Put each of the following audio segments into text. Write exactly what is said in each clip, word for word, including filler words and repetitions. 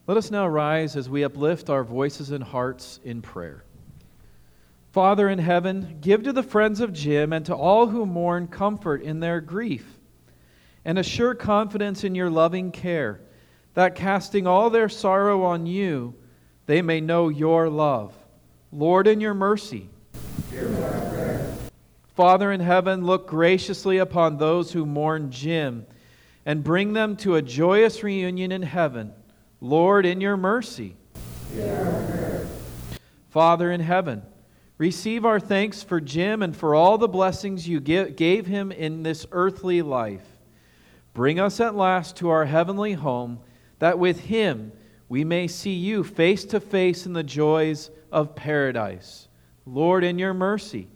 Let us now rise as we uplift our voices and hearts in prayer. Father in heaven, give to the friends of Jim and to all who mourn comfort in their grief, and assure confidence in your loving care, that casting all their sorrow on you, they may know your love. Lord, in your mercy. Hear my prayer. Father in heaven, look graciously upon those who mourn Jim and bring them to a joyous reunion in heaven. Lord, in your mercy. Hear our prayer. Father in heaven, receive our thanks for Jim and for all the blessings you gave him in this earthly life. Bring us at last to our heavenly home, that with him we may see you face to face in the joys of paradise. Lord, in your mercy.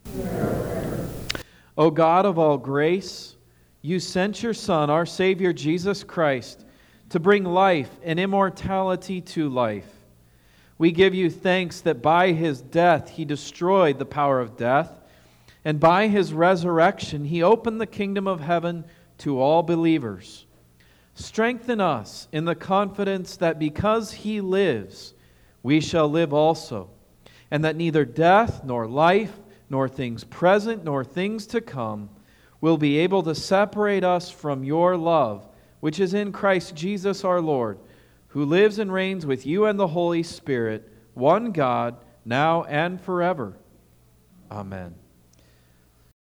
O God of all grace, you sent your Son, our Savior Jesus Christ, to bring life and immortality to life. We give you thanks that by his death he destroyed the power of death, and by his resurrection he opened the kingdom of heaven to all believers. Strengthen us in the confidence that because he lives, we shall live also, and that neither death nor life, nor things present nor things to come, will be able to separate us from your love, which is in Christ Jesus our Lord, who lives and reigns with you and the Holy Spirit, one God, now and forever. Amen.